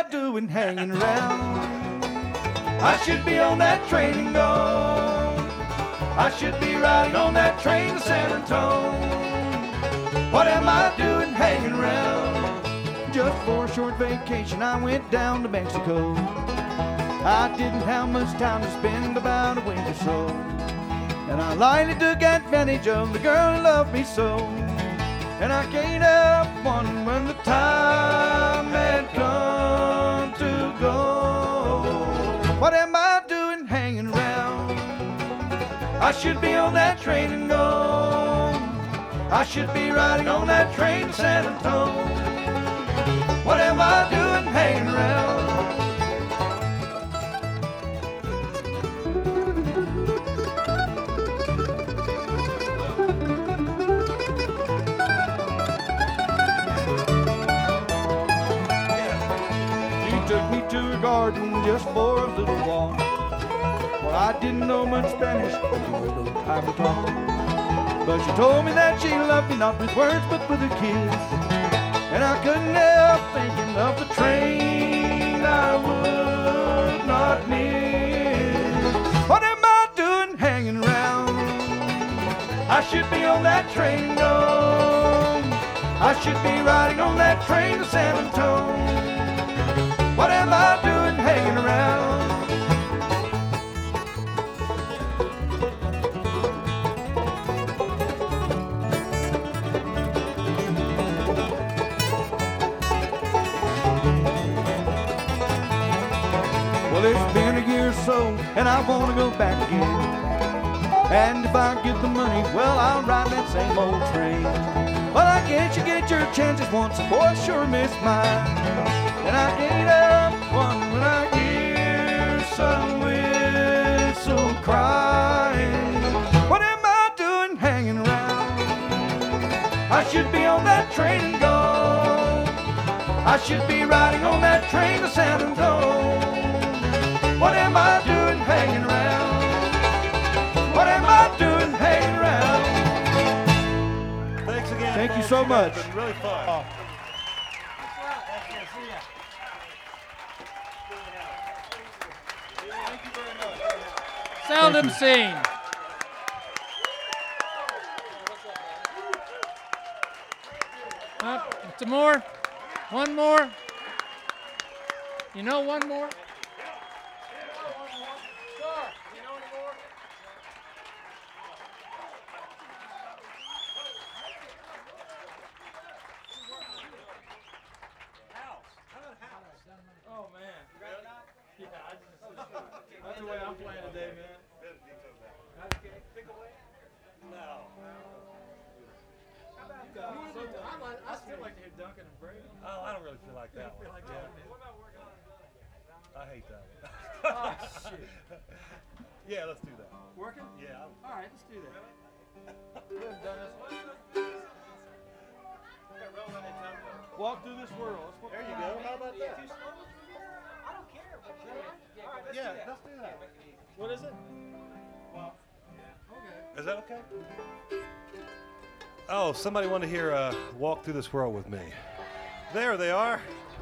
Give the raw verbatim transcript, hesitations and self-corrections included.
I doing hanging around? I should be on that train and gone. I should be riding on that train to San Antone. What am I doing hanging around? Just for a short vacation I went down to Mexico. I didn't have much time to spend, about a week or so, and I lightly took advantage of the girl who loved me so. And I can't help wondering when the time had come to go. What am I doing hanging around? I should be on that train and gone. I should be riding on that train to San Antone. What am I doing hanging around? Garden just for a little walk. Well, I didn't know much Spanish, but a little time to talk. But she told me that she loved me not with words but with a kiss. And I couldn't help thinking of the train I would not miss. What am I doing hanging around? I should be on that train gone. I should be riding on that train to San Antone. What am I doing hanging around? Well, it's been a year or so, and I want to go back again. And if I get the money, well, I'll ride that same old train. Well, I guess you get your chances once, and boy, I sure miss mine. And I can't help wondering when I hear some whistle crying. What am I doing hanging around? I should be on that train and gone. I should be riding on that train to San Antone. What am I doing hanging around? What am I doing hanging around? Thanks again. Thank you folks. so much. It's been really fun. Oh. Seldom seen. Up, some more. One more. You know one more? Oh man. Yeah, I just, that's the way I'm playing today, man. Pick away? No. How about uh, so, I, like, I still like to hear Duncan and Brady. Oh, I don't really feel like that one. Feel like yeah. That, what about working on it? I hate that one. Oh shit. Yeah, let's do that. Working? Yeah. I'm, all right, let's do that. We haven't done this one. Walk through this world. There you go. How about that? I don't care. Yeah, all right, let's, yeah, do let's do that. What is it? Well, yeah. Okay. Is that okay? Oh, somebody want to hear uh, Walk Through This World with me. There they are.